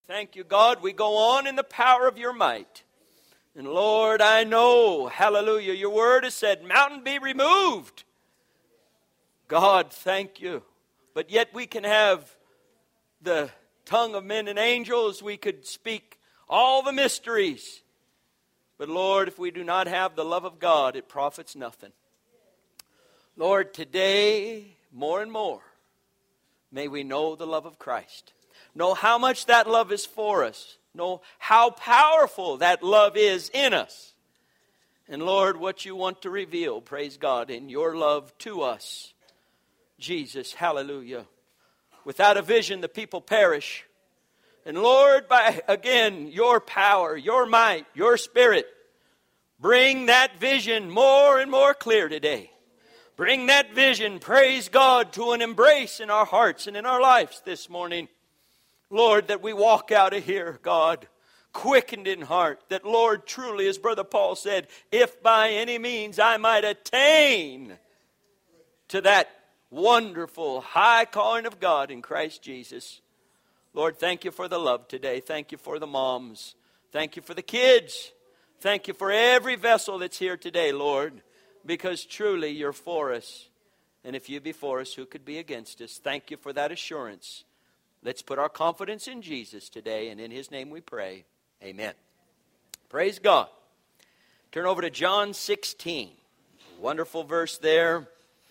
Thank you, God. We go on in the power of your might. And Lord, I know, hallelujah, your word has said, mountain be removed. God, thank you. But yet we can have the tongue of men and angels. We could speak all the mysteries. But Lord, if we do not have the love of God, it profits nothing. Lord, today, more and more, may we know the love of Christ. Know how much that love is for us. Know how powerful that love is in us. And Lord, what you want to reveal, praise God, in your love to us. Jesus, hallelujah. Without a vision, the people perish. And Lord, by, again, your power, your might, your spirit, bring that vision more and more clear today. Bring that vision, praise God, to an embrace in our hearts and in our lives this morning. Lord, that we walk out of here, God, quickened in heart. That, Lord, truly, as Brother Paul said, if by any means I might attain to that wonderful high calling of God in Christ Jesus. Lord, thank you for the love today. Thank you for the moms. Thank you for the kids. Thank you for every vessel that's here today, Lord, because truly you're for us. And if you be for us, who could be against us? Thank you for that assurance. Let's put our confidence in Jesus today, and in his name we pray. Amen. Praise God. Turn over to John 16. Wonderful verse there.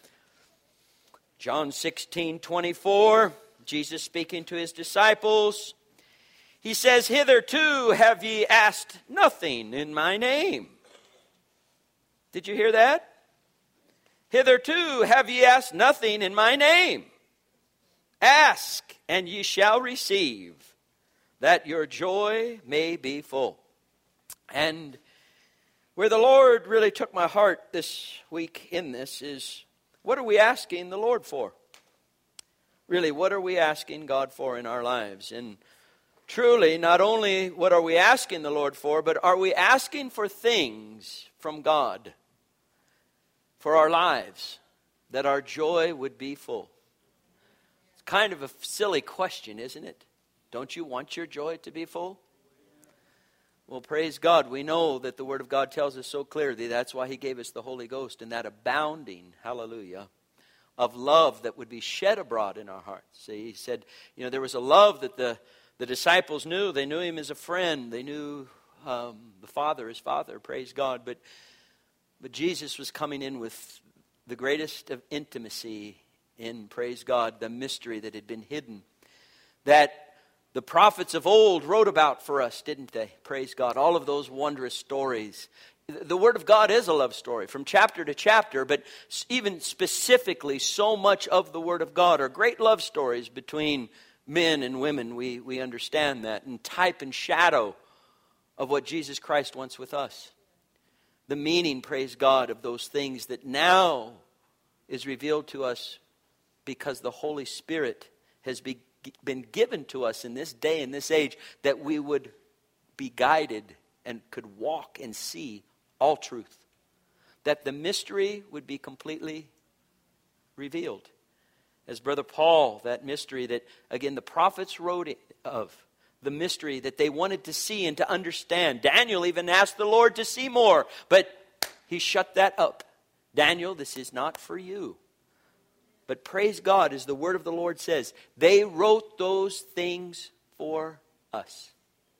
John 16:24. Jesus speaking to his disciples. He says, hitherto have ye asked nothing in my name. Did you hear that? Hitherto have ye asked nothing in my name. Ask, and ye shall receive, that your joy may be full. And where the Lord really took my heart this week in this is, what are we asking the Lord for? Really, what are we asking God for in our lives? And truly, not only what are we asking the Lord for, but are we asking for things from God for our lives, that our joy would be full? Kind of a silly question, isn't it? Don't you want your joy to be full? Well, praise God. We know that the Word of God tells us so clearly. That's why he gave us the Holy Ghost, and that abounding, hallelujah, of love that would be shed abroad in our hearts. See, he said, there was a love that the disciples knew. They knew him as a friend. They knew the Father as Father, praise God. But Jesus was coming in with the greatest of intimacy in, praise God, the mystery that had been hidden, that the prophets of old wrote about for us, didn't they? Praise God. All of those wondrous stories. The Word of God is a love story from chapter to chapter, but even specifically, so much of the Word of God are great love stories between men and women. We understand that, and type and shadow of what Jesus Christ wants with us. The meaning, praise God, of those things that now is revealed to us because the Holy Spirit has been given to us in this day, in this age, that we would be guided and could walk and see all truth. That the mystery would be completely revealed. As Brother Paul, that mystery that, again, the prophets wrote of, the mystery that they wanted to see and to understand. Daniel even asked the Lord to see more, but he shut that up. Daniel, this is not for you. But praise God, as the word of the Lord says, they wrote those things for us.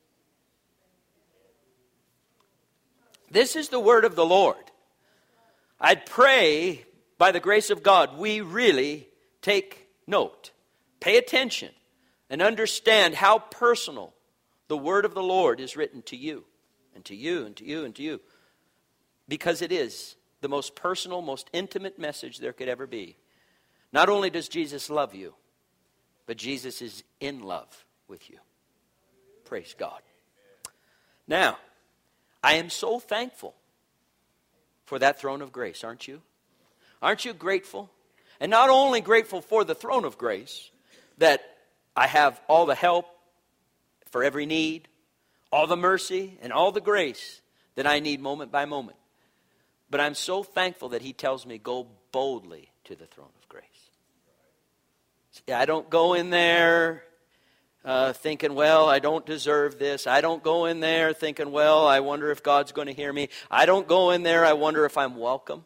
This is the word of the Lord. I'd pray, by the grace of God, we really take note, pay attention, and understand how personal the word of the Lord is written to you, and to you, and to you, and to you. Because it is the most personal, most intimate message there could ever be. Not only does Jesus love you, but Jesus is in love with you. Praise God. Now, I am so thankful for that throne of grace, aren't you? Aren't you grateful? And not only grateful for the throne of grace, that I have all the help for every need, all the mercy and all the grace that I need moment by moment. But I'm so thankful that he tells me, go boldly to the throne of grace. See, I don't go in there thinking, well, I don't deserve this. I don't go in there thinking, well, I wonder if God's going to hear me. I don't go in there, I wonder if I'm welcome.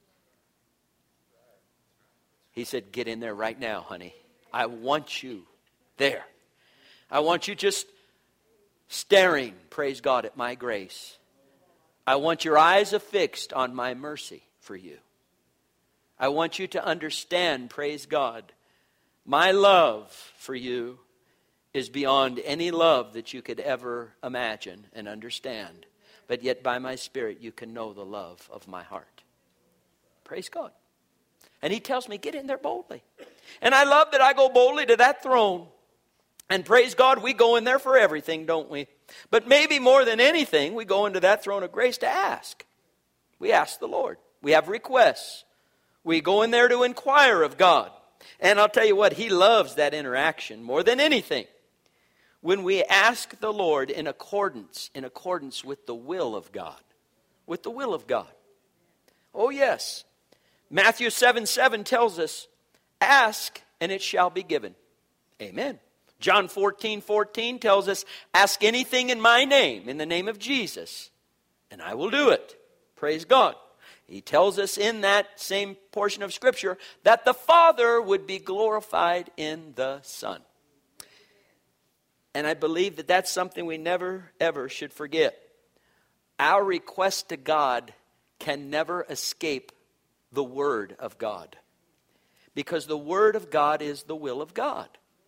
He said, get in there right now, honey. I want you there. I want you just staring, praise God, at my grace. I want your eyes affixed on my mercy for you. I want you to understand, praise God, my love for you is beyond any love that you could ever imagine and understand. But yet by my Spirit you can know the love of my heart. Praise God. And he tells me, get in there boldly. And I love that I go boldly to that throne. And praise God, we go in there for everything, don't we? But maybe more than anything, we go into that throne of grace to ask. We ask the Lord. We have requests. We go in there to inquire of God. And I'll tell you what, he loves that interaction more than anything. When we ask the Lord in accordance with the will of God. With the will of God. Oh yes. Matthew 7:7 tells us, ask and it shall be given. Amen. John 14:14 tells us, ask anything in my name, in the name of Jesus, and I will do it. Praise God. He tells us in that same portion of Scripture that the Father would be glorified in the Son. And I believe that that's something we never, ever should forget. Our request to God can never escape the Word of God. Because the Word of God is the will of God.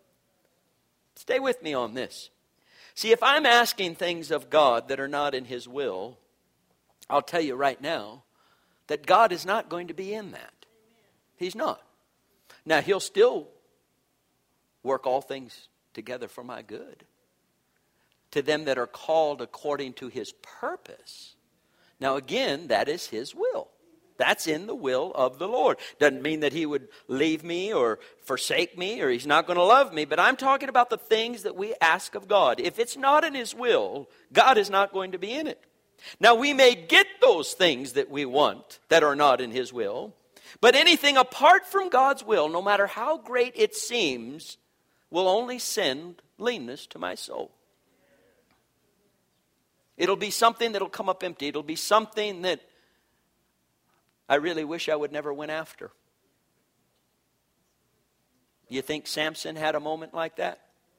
Stay with me on this. See, if I'm asking things of God that are not in His will, I'll tell you right now that God is not going to be in that. He's not. Now, He'll still work all things together for my good. To them that are called according to His purpose. Now again, that is His will. That's in the will of the Lord. Doesn't mean that He would leave me or forsake me or He's not going to love me. But I'm talking about the things that we ask of God. If it's not in His will, God is not going to be in it. Now we may get those things that we want that are not in His will. But anything apart from God's will, no matter how great it seems, will only send leanness to my soul. It'll be something that'll come up empty. It'll be something that I really wish I would never went after. You think Samson had a moment like that?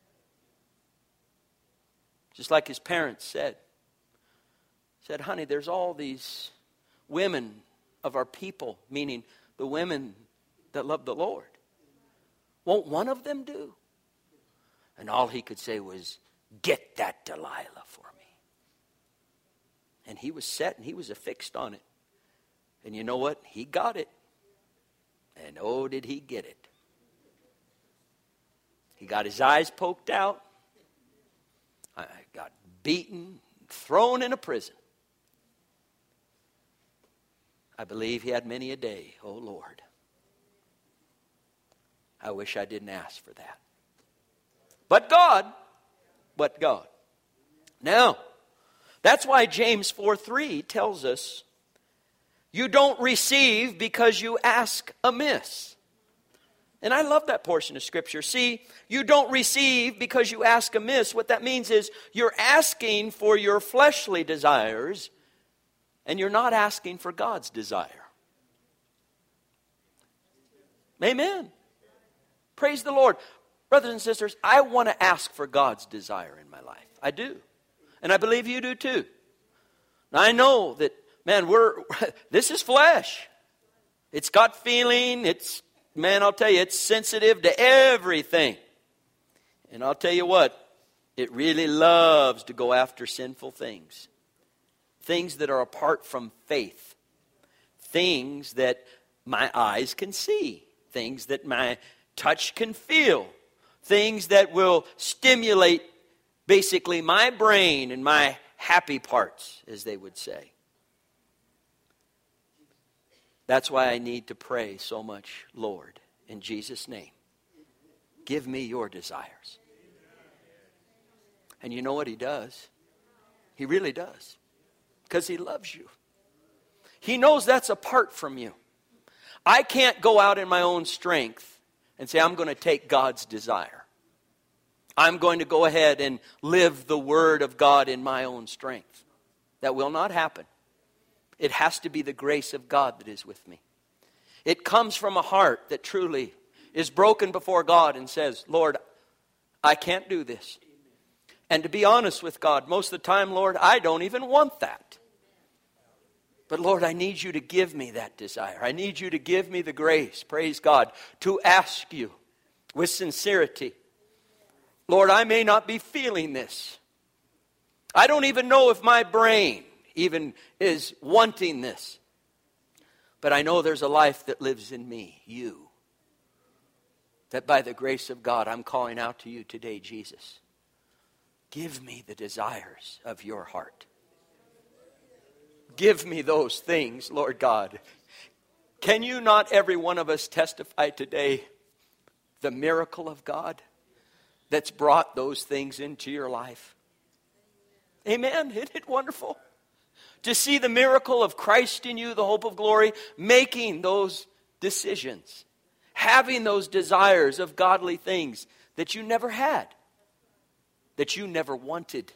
Just like his parents said. Said, honey, there's all these women of our people, meaning the women that love the Lord. Won't one of them do? And all he could say was, get that Delilah for me. And he was set and he was affixed on it. And you know what? He got it. And oh, did he get it. He got his eyes poked out. I got beaten, thrown in a prison. I believe he had many a day. Oh, Lord. I wish I didn't ask for that. But God. Now, that's why James 4:3 tells us, you don't receive because you ask amiss. And I love that portion of Scripture. See, you don't receive because you ask amiss. What that means is you're asking for your fleshly desires and you're not asking for God's desire. Amen. Praise the Lord. Brothers and sisters, I want to ask for God's desire in my life. I do. And I believe you do too. Now I know that, man, this is flesh. It's got feeling. I'll tell you, it's sensitive to everything. And I'll tell you what, it really loves to go after sinful things. Things that are apart from faith. Things that my eyes can see. Things that my touch can feel. Things that will stimulate basically my brain and my happy parts, as they would say. That's why I need to pray so much, Lord, in Jesus' name. Give me your desires. And you know what He does? He really does. Because He loves you. He knows that's apart from you. I can't go out in my own strength and say, I'm going to take God's desire. I'm going to go ahead and live the Word of God in my own strength. That will not happen. It has to be the grace of God that is with me. It comes from a heart that truly is broken before God and says, Lord, I can't do this. And to be honest with God, most of the time, Lord, I don't even want that. But Lord, I need you to give me that desire. I need you to give me the grace, praise God, to ask you with sincerity. Lord, I may not be feeling this. I don't even know if my brain even is wanting this. But I know there's a life that lives in me, you. That by the grace of God, I'm calling out to you today, Jesus. Give me the desires of your heart. Give me those things, Lord God. Can you not, every one of us, testify today the miracle of God that's brought those things into your life? Amen. Isn't it wonderful? To see the miracle of Christ in you, the hope of glory, making those decisions, having those desires of godly things that you never had, that you never wanted.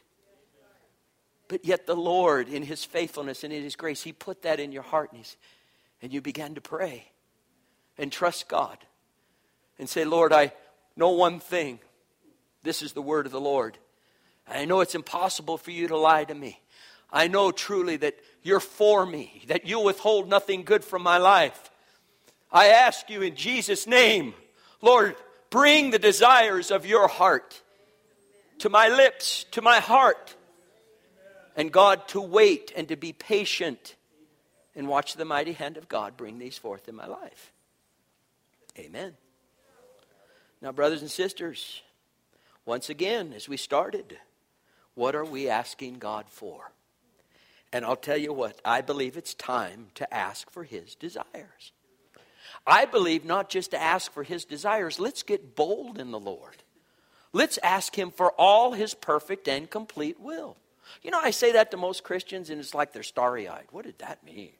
But yet the Lord, in His faithfulness and in His grace, He put that in your heart, and you began to pray and trust God and say, Lord, I know one thing. This is the word of the Lord. I know it's impossible for you to lie to me. I know truly that you're for me, that you'll withhold nothing good from my life. I ask you in Jesus' name, Lord, bring the desires of your heart to my lips, to my heart. And God, to wait and to be patient and watch the mighty hand of God bring these forth in my life. Amen. Now, brothers and sisters, once again, as we started, what are we asking God for? And I'll tell you what, I believe it's time to ask for His desires. I believe not just to ask for His desires, let's get bold in the Lord. Let's ask Him for all His perfect and complete will. You know, I say that to most Christians and it's like they're starry-eyed. What did that mean?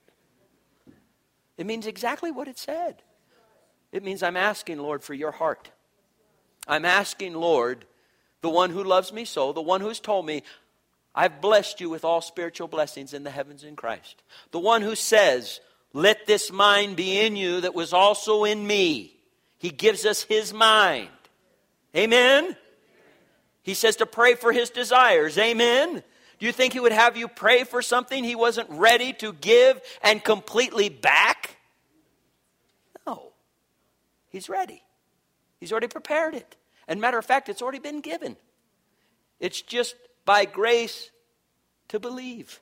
It means exactly what it said. It means I'm asking, Lord, for your heart. I'm asking, Lord, the one who loves me so, the one who's told me, I've blessed you with all spiritual blessings in the heavens in Christ. The one who says, let this mind be in you that was also in me. He gives us His mind. Amen? He says to pray for His desires. Amen? Do you think He would have you pray for something He wasn't ready to give and completely back? No. He's ready. He's already prepared it. And matter of fact, it's already been given. It's just by grace to believe.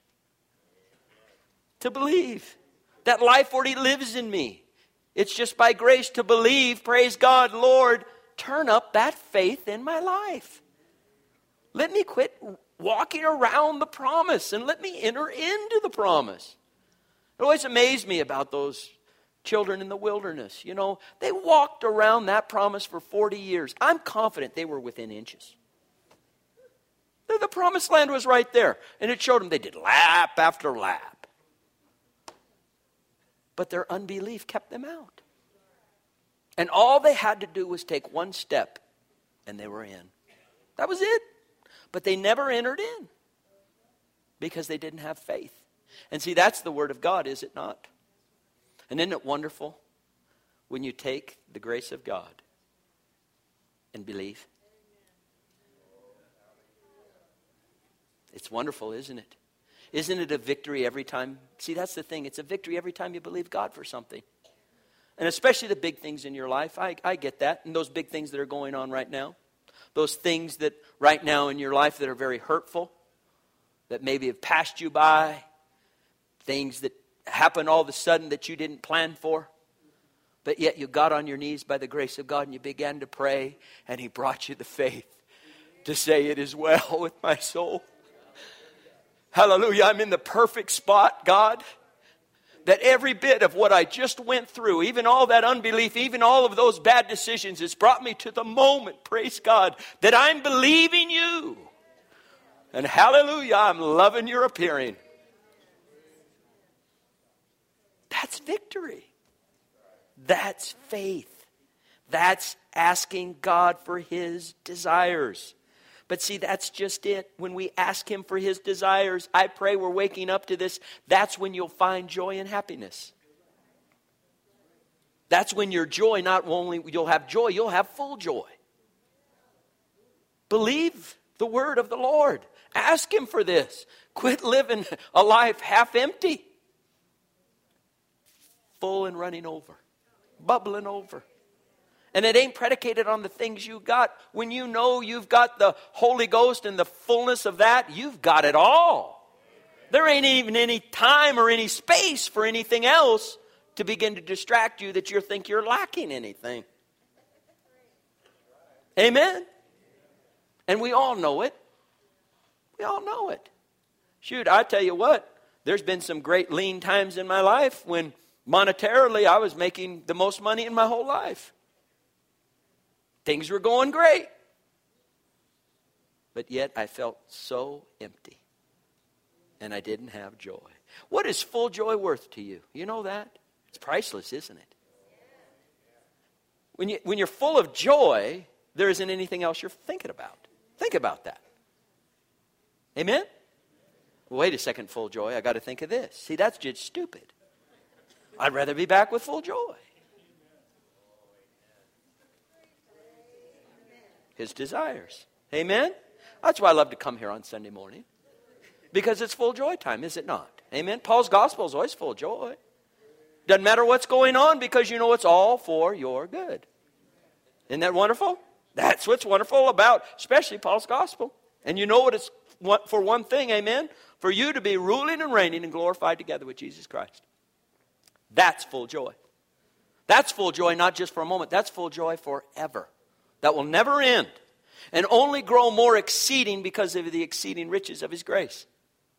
To believe. That life already lives in me. It's just by grace to believe, praise God, Lord, turn up that faith in my life. Let me quit walking around the promise and let me enter into the promise. It always amazed me about those children in the wilderness. You know, they walked around that promise for 40 years. I'm confident they were within inches. The promised land was right there. And it showed them they did lap after lap. But their unbelief kept them out. And all they had to do was take one step and they were in. That was it. But they never entered in because they didn't have faith. And see, that's the word of God, is it not? And isn't it wonderful when you take the grace of God and believe? It's wonderful, isn't it? Isn't it a victory every time? See, that's the thing. It's a victory every time you believe God for something. And especially the big things in your life. I get that. And those big things that are going on right now. Those things that right now in your life that are very hurtful. That maybe have passed you by. Things that happen all of a sudden that you didn't plan for. But yet you got on your knees by the grace of God and you began to pray. And He brought you the faith to say, it is well with my soul. Hallelujah. I'm in the perfect spot, God. That every bit of what I just went through, even all that unbelief, even all of those bad decisions, has brought me to the moment, praise God, that I'm believing you. And hallelujah, I'm loving your appearing. That's victory. That's faith. That's asking God for His desires. But see, that's just it. When we ask Him for His desires, I pray we're waking up to this. That's when you'll find joy and happiness. That's when your joy, not only you'll have joy, you'll have full joy. Believe the word of the Lord. Ask Him for this. Quit living a life half empty. Full and running over. Bubbling over. And it ain't predicated on the things you got. When you know you've got the Holy Ghost and the fullness of that, you've got it all. There ain't even any time or any space for anything else to begin to distract you that you think you're lacking anything. Amen? And we all know it. We all know it. Shoot, I tell you what, there's been some great lean times in my life when monetarily I was making the most money in my whole life. Things were going great. But yet I felt so empty. And I didn't have joy. What is full joy worth to you? You know that? It's priceless, isn't it? When you're full of joy, there isn't anything else you're thinking about. Think about that. Amen? Well, wait a second, full joy. I got to think of this. See, that's just stupid. I'd rather be back with full joy. His desires. Amen? That's why I love to come here on Sunday morning. Because it's full joy time, is it not? Amen? Paul's gospel is always full joy. Doesn't matter what's going on because you know it's all for your good. Isn't that wonderful? That's what's wonderful about especially Paul's gospel. And you know what it's for one thing, amen? For you to be ruling and reigning and glorified together with Jesus Christ. That's full joy. That's full joy not just for a moment. That's full joy forever. That will never end. And only grow more exceeding because of the exceeding riches of His grace.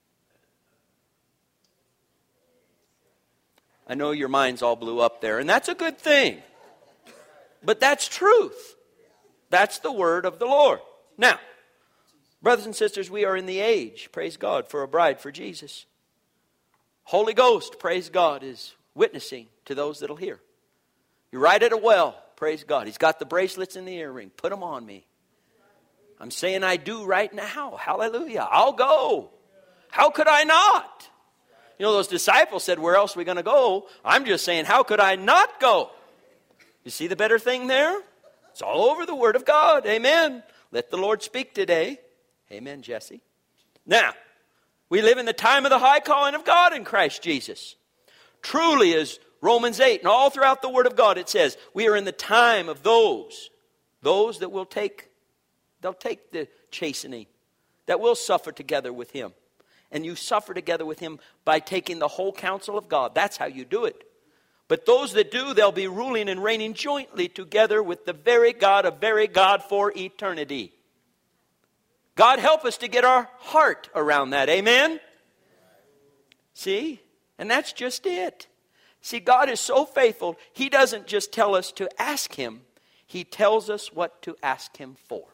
I know your minds all blew up there, and that's a good thing. But that's truth. That's the word of the Lord. Now, brothers and sisters, we are in the age, praise God, for a bride for Jesus. Holy Ghost, praise God, is witnessing to those that'll hear. You're right at a well, praise God. He's got the bracelets and the earring. Put them on me. I'm saying I do right now. Hallelujah. I'll go. How could I not? You know, those disciples said, where else are we going to go? I'm just saying, how could I not go? You see the better thing there? It's all over the Word of God. Amen. Let the Lord speak today. Amen, Jesse. Now, we live in the time of the high calling of God in Christ Jesus. Truly, as Romans 8 and all throughout the Word of God, it says, we are in the time of those that will take, they'll take the chastening, that will suffer together with Him. And you suffer together with Him by taking the whole counsel of God. That's how you do it. But those that do, they'll be ruling and reigning jointly together with the very God for eternity. God help us to get our heart around that. Amen? See? And that's just it. See, God is so faithful, He doesn't just tell us to ask Him. He tells us what to ask Him for.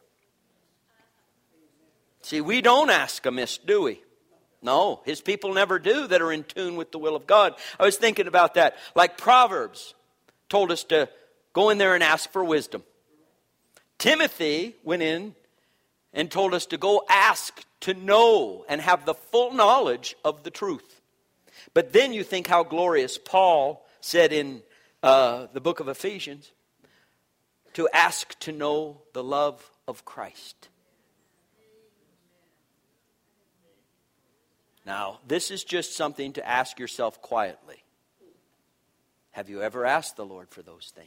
See, we don't ask amiss, do we? No, His people never do that are in tune with the will of God. I was thinking about that. Like Proverbs told us to go in there and ask for wisdom. Timothy went in and told us to go ask to know and have the full knowledge of the truth. But then you think how glorious Paul said in the book of Ephesians to ask to know the love of Christ. Now, this is just something to ask yourself quietly. Have you ever asked the Lord for those things?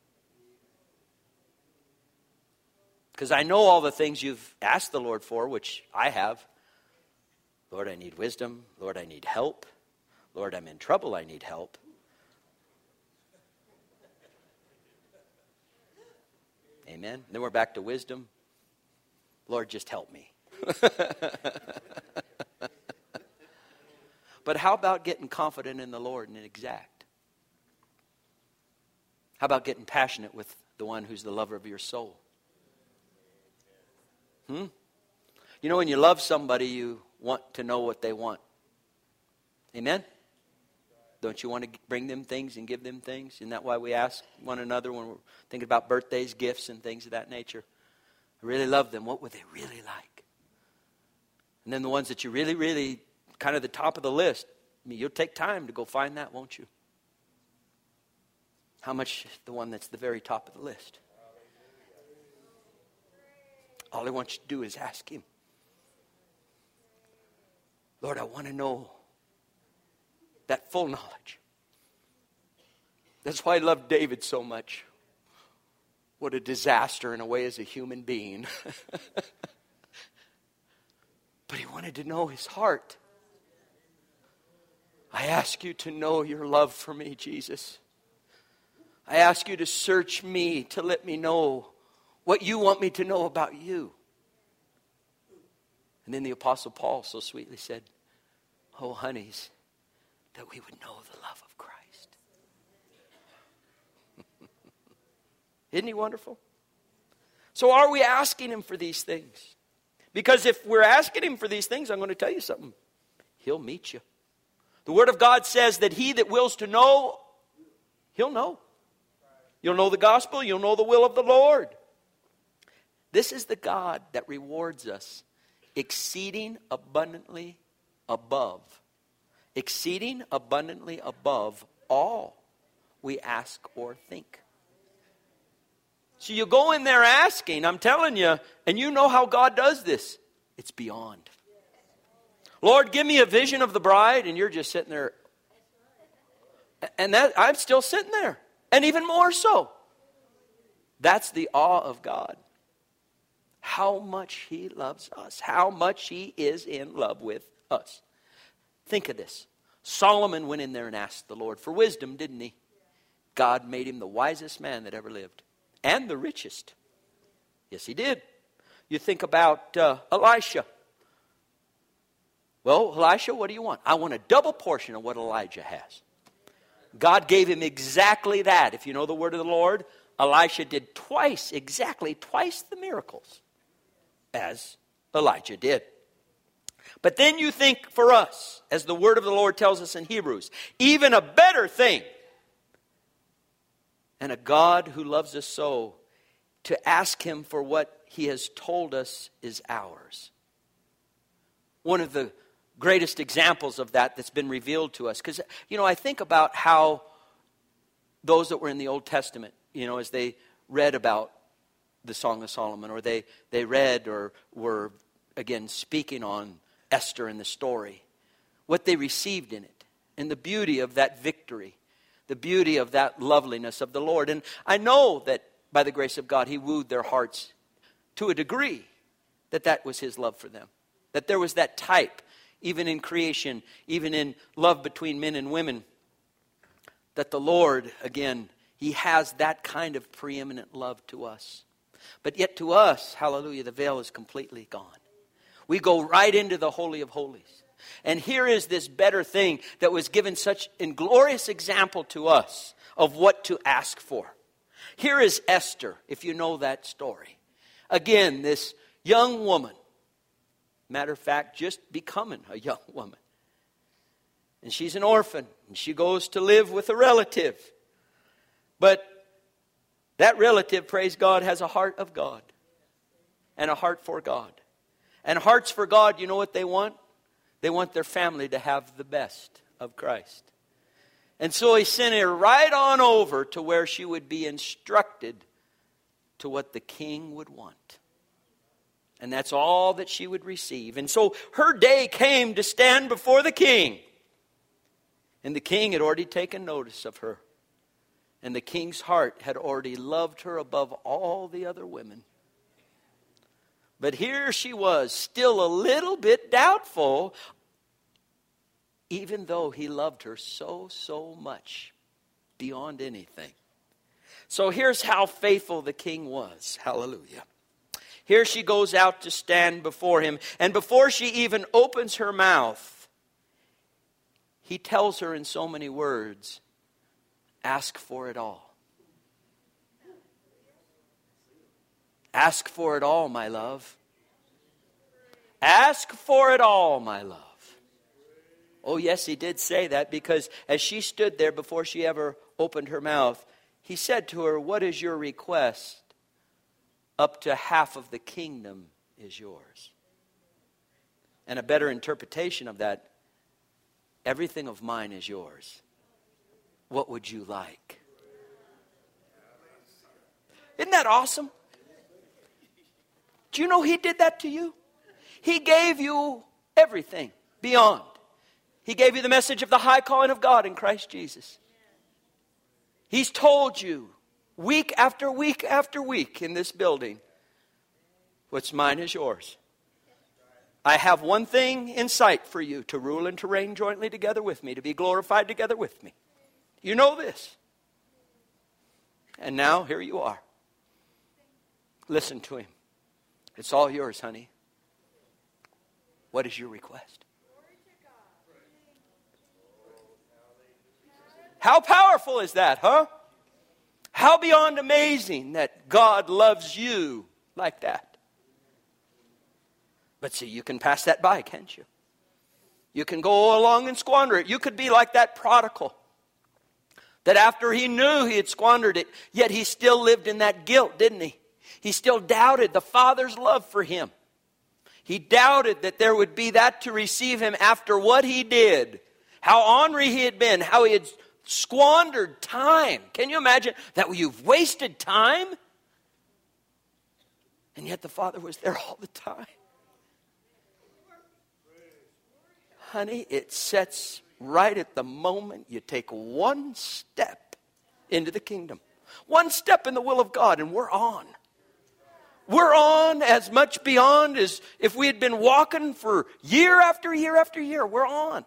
Because I know all the things you've asked the Lord for, which I have. Lord, I need wisdom. Lord, I need help. Lord, I'm in trouble. I need help. Amen. Then we're back to wisdom. Lord, just help me. But how about getting confident in the Lord and exact? How about getting passionate with the one who's the lover of your soul? You know, when you love somebody, you want to know what they want. Amen? Don't you want to bring them things and give them things? Isn't that why we ask one another when we're thinking about birthdays, gifts, and things of that nature? I really love them. What would they really like? And then the ones that you really, really, kind of the top of the list, I mean, you'll take time to go find that, won't you? How much the one that's the very top of the list? All I want you to do is ask Him. Lord, I want to know that full knowledge. That's why I love David so much. What a disaster in a way as a human being. But he wanted to know his heart. I ask you to know your love for me, Jesus. I ask you to search me, to let me know what you want me to know about you. And then the Apostle Paul so sweetly said, oh, honeys, that we would know the love of Christ. Isn't he wonderful? So are we asking him for these things? Because if we're asking him for these things, I'm going to tell you something. He'll meet you. The Word of God says that he that wills to know, he'll know. You'll know the gospel. You'll know the will of the Lord. This is the God that rewards us exceeding abundantly above. Exceeding abundantly above all we ask or think. So you go in there asking, I'm telling you, and you know how God does this. It's beyond. Lord, give me a vision of the bride, and you're just sitting there. And that I'm still sitting there. And even more so. That's the awe of God. How much He loves us. How much He is in love with us. Think of this. Solomon went in there and asked the Lord for wisdom, didn't he? God made him the wisest man that ever lived. And the richest. Yes, he did. You think about Elisha. Well, Elisha, what do you want? I want a double portion of what Elijah has. God gave him exactly that. If you know the word of the Lord, Elisha did exactly twice the miracles as Elijah did. But then you think for us, as the word of the Lord tells us in Hebrews, even a better thing. And a God who loves us so, to ask Him for what He has told us is ours. One of the greatest examples of that that's been revealed to us. Because, I think about how those that were in the Old Testament, as they read about the Song of Solomon, or they read or were, again, speaking on Esther and the story, what they received in it, and the beauty of that victory, the beauty of that loveliness of the Lord. And I know that by the grace of God, He wooed their hearts to a degree that was His love for them. That there was that type, even in creation, even in love between men and women, that the Lord, again, He has that kind of preeminent love to us. But yet to us, hallelujah, the veil is completely gone. We go right into the Holy of Holies. And here is this better thing that was given such a glorious example to us of what to ask for. Here is Esther, if you know that story. Again, this young woman, matter of fact, just becoming a young woman. And she's an orphan, and she goes to live with a relative. But that relative, praise God, has a heart of God and a heart for God. And hearts for God, you know what they want? They want their family to have the best of Christ. And so He sent her right on over to where she would be instructed to what the king would want. And that's all that she would receive. And so her day came to stand before the king. And the king had already taken notice of her. And the king's heart had already loved her above all the other women. But here she was, still a little bit doubtful, even though he loved her so much, beyond anything. So here's how faithful the king was. Hallelujah. Here she goes out to stand before him. And before she even opens her mouth, he tells her in so many words, ask for it all. Ask for it all, my love. Ask for it all, my love. Oh, yes, he did say that, because as she stood there before she ever opened her mouth, he said to her, what is your request? Up to half of the kingdom is yours. And a better interpretation of that, everything of mine is yours. What would you like? Isn't that awesome? Do you know he did that to you? He gave you everything beyond. He gave you the message of the high calling of God in Christ Jesus. He's told you week after week after week in this building, what's mine is yours. I have one thing in sight for you, to rule and to reign jointly together with me, to be glorified together with me. You know this. And now, here you are. Listen to him. It's all yours, honey. What is your request? How powerful is that, huh? How beyond amazing that God loves you like that. But see, you can pass that by, can't you? You can go along and squander it. You could be like that prodigal, that after he knew he had squandered it, yet he still lived in that guilt, didn't he? He still doubted the Father's love for him. He doubted that there would be that to receive him after what he did. How ornery he had been, how he had squandered time. Can you imagine that you've wasted time? And yet the Father was there all the time. Honey, it sets right at the moment you take one step into the kingdom. One step in the will of God, and we're on. We're on as much beyond as if we had been walking for year after year after year. We're on.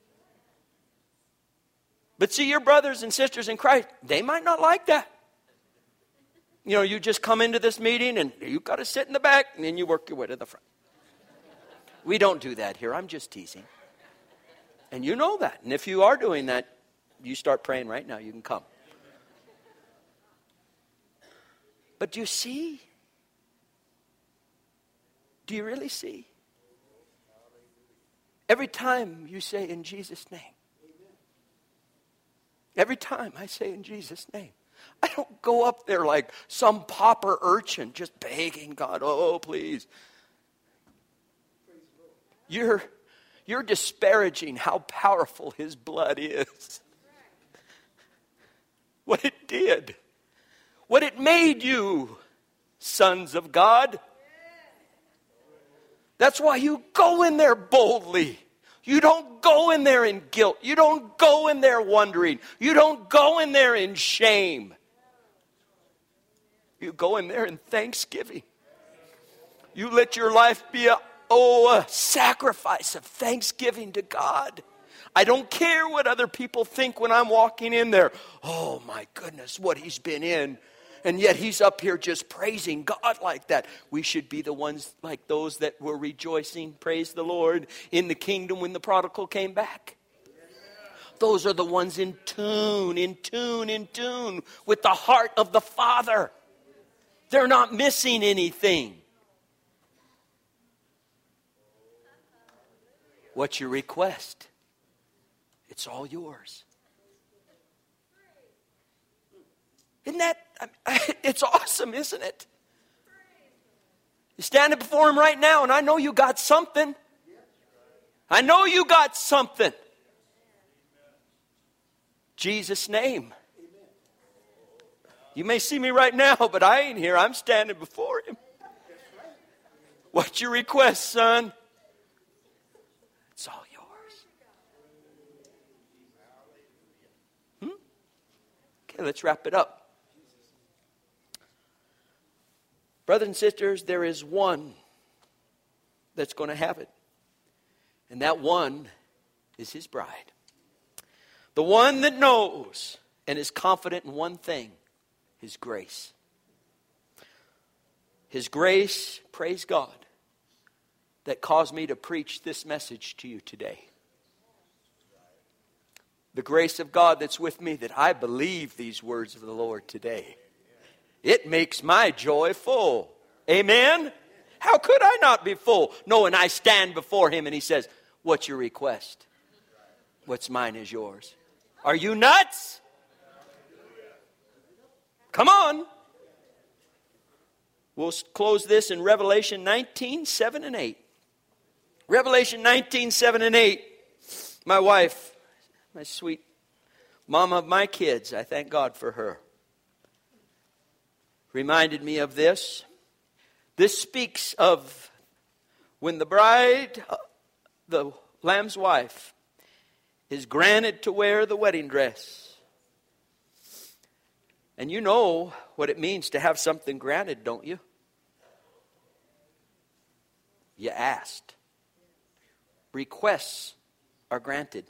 But see, your brothers and sisters in Christ, they might not like that. You know, you just come into this meeting and you've got to sit in the back and then you work your way to the front. We don't do that here. I'm just teasing. And you know that. And if you are doing that, you start praying right now. You can come. But do you see? Do you really see? Every time you say in Jesus' name. Every time I say in Jesus' name. I don't go up there like some pauper urchin just begging God, oh, please. You're disparaging how powerful his blood is. What it did. What it made you, sons of God. That's why you go in there boldly. You don't go in there in guilt. You don't go in there wondering. You don't go in there in shame. You go in there in thanksgiving. You let your life be a sacrifice of thanksgiving to God. I don't care what other people think when I'm walking in there. Oh my goodness, what he's been in. And yet he's up here just praising God like that. We should be the ones like those that were rejoicing, praise the Lord, in the kingdom when the prodigal came back. Those are the ones in tune with the heart of the Father. They're not missing anything. What's your request? It's all yours. Isn't that, it's awesome, isn't it? You're standing before him right now, and I know you got something. I know you got something. Jesus' name. You may see me right now, but I ain't here. I'm standing before him. What's your request, son? It's all yours. Okay, let's wrap it up. Brothers and sisters, there is one that's going to have it. And that one is his bride. The one that knows and is confident in one thing, his grace. His grace, praise God, that caused me to preach this message to you today. The grace of God that's with me, that I believe these words of the Lord today. It makes my joy full. Amen? How could I not be full? No, and I stand before him and he says, what's your request? What's mine is yours. Are you nuts? Come on. We'll close this in Revelation 19, 7 and 8. Revelation 19, 7 and 8. My wife, my sweet mom of my kids, I thank God for her, reminded me of this. This speaks of when the bride, the Lamb's wife, is granted to wear the wedding dress. And you know what it means to have something granted, don't you? You asked. Requests are granted.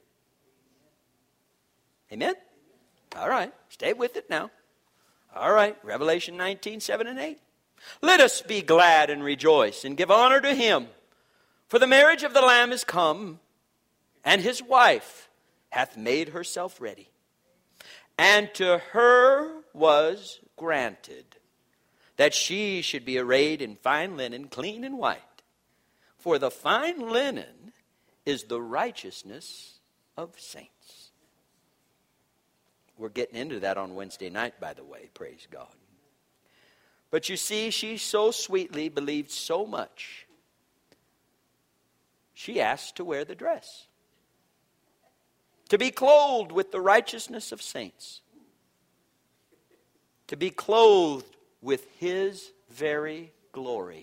Amen? All right. Stay with it now. All right. Revelation 19, 7 and 8. Let us be glad and rejoice and give honor to him. For the marriage of the Lamb is come, and his wife hath made herself ready. And to her was granted that she should be arrayed in fine linen, clean and white. For the fine linen is the righteousness of saints. We're getting into that on Wednesday night, by the way. Praise God. But you see, she so sweetly believed so much. She asked to wear the dress. To be clothed with the righteousness of saints. To be clothed with his very glory.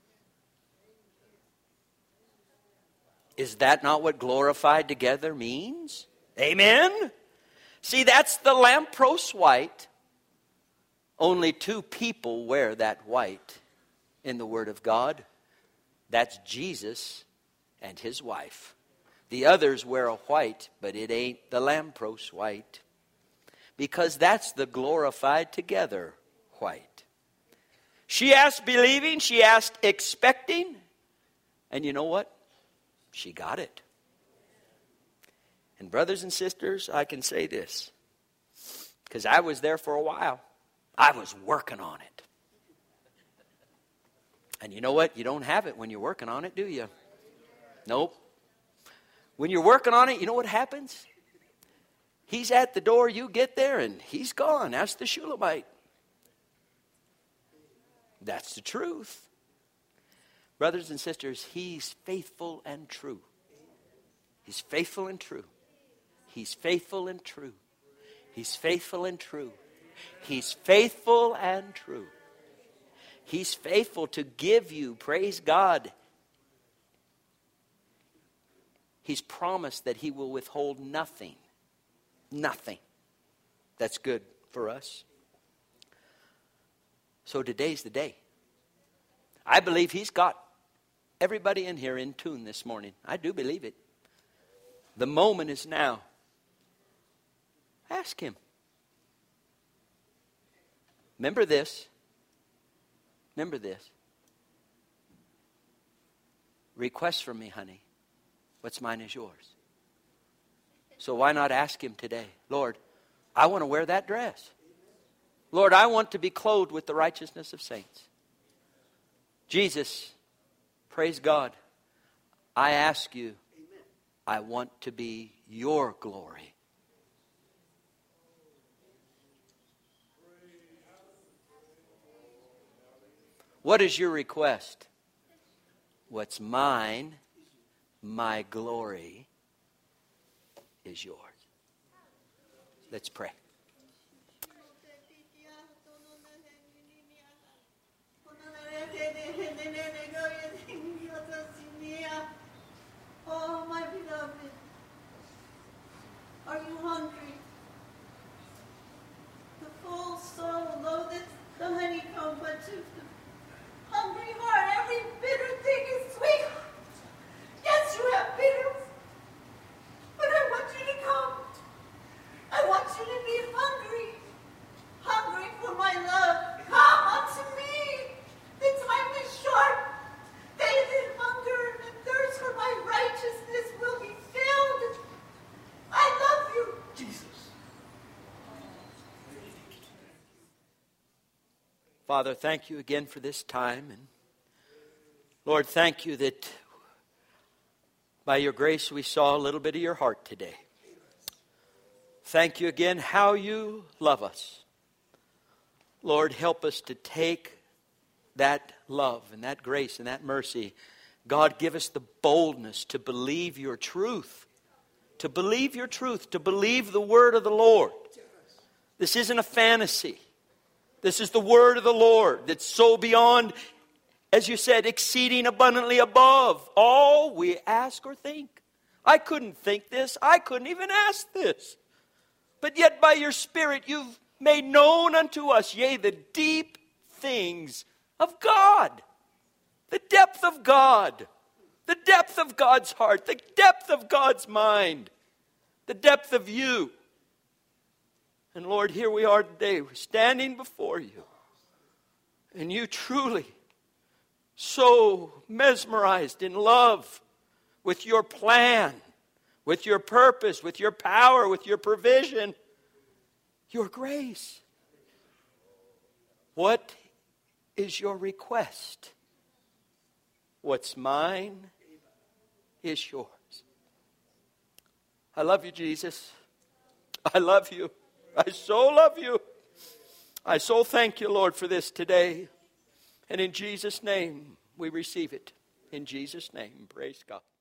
Is that not what glorified together means? Amen? See, that's the lamppost white. Only two people wear that white in the Word of God. That's Jesus and his wife. The others wear a white, but it ain't the lamppost white. Because that's the glorified together white. She asked believing, she asked expecting. And you know what? She got it. And brothers and sisters, I can say this. Because I was there for a while. I was working on it. And you know what? You don't have it when you're working on it, do you? Nope. When you're working on it, you know what happens? He's at the door, you get there, and he's gone. That's the Shulamite. That's the truth. Brothers and sisters, he's faithful and true. He's faithful and true. He's faithful and true. He's faithful and true. He's faithful and true. He's faithful to give you, praise God. He's promised that he will withhold nothing. Nothing. That's good for us. So today's the day. I believe he's got everybody in here in tune this morning. I do believe it. The moment is now. Ask him. Remember this. Remember this. Request from me, honey. What's mine is yours. So why not ask him today? Lord, I want to wear that dress. Lord, I want to be clothed with the righteousness of saints. Jesus, praise God. I ask you, I want to be your glory. What is your request? What's mine, my glory, is yours. Let's pray. Oh, my beloved, are you hungry? The full soul loatheth the honeycomb, but to the hungry heart every bitter thing is sweet. Yes, you have bitters, but I want you to come. I want you to be hungry, hungry for my love. Come unto me. The time is short. They that hunger and thirst for my righteousness will be filled. I love you, Jesus. Father, thank you again for this time. And Lord, thank you that by your grace we saw a little bit of your heart today. Thank you again how you love us. Lord, help us to take that love and that grace and that mercy. God, give us the boldness to believe your truth. To believe your truth. To believe the word of the Lord. This isn't a fantasy. This is the word of the Lord that's so beyond, as you said, exceeding abundantly above all we ask or think. I couldn't think this. I couldn't even ask this. But yet by your Spirit you've made known unto us, yea, the deep things of God. The depth of God. The depth of God's heart. The depth of God's mind. The depth of you. And Lord, here we are today. We're standing before you. And you truly so mesmerized in love with your plan, with your purpose, with your power, with your provision, your grace. What is your request? What's mine is yours. I love you, Jesus. I love you. I so love you. I so thank you, Lord, for this today. And in Jesus' name, we receive it. In Jesus' name, praise God.